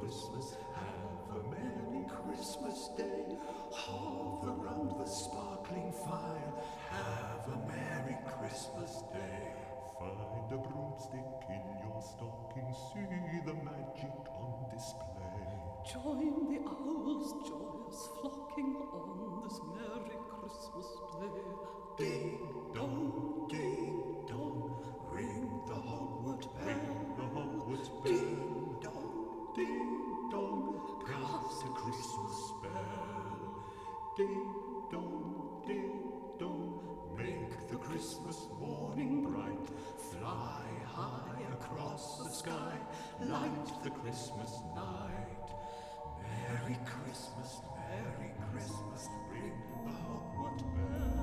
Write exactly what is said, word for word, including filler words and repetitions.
Christmas, have a Merry Christmas Day. Hover round the sparkling fire, have a Merry Christmas Day. Find a broomstick in your stocking, see the magic on display. Join the owls joyous flocking on this Merry Christmas Day. Ding dong, ding dong, ring the Hogwarts bell. Ring the Hogwarts bell. Ding dong, ding dong, cast a Christmas spell. Ding dong, ding dong, make the Christmas morning bright. Fly high across the sky, light the Christmas night. Merry Christmas, Merry Christmas, ring the Hogwarts bell.